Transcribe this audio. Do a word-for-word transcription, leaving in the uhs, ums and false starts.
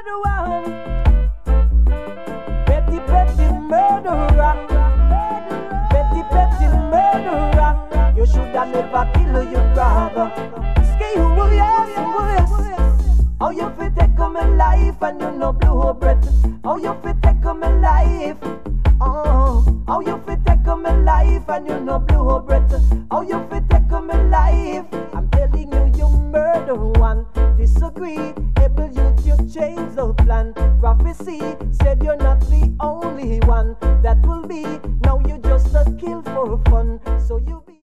one. Petty, petty murderer. Petty, petty murderer. You should have never killed your brother. Skate who yes, who yes. How you fit take my life and you no blue breath? How you fit take my life? Oh, how you fit take my life and you no blue breath? How you fit take my life? I'm telling you, you murder one. Disagree, able you to change the plan. Prophecy said you're not the only one that will be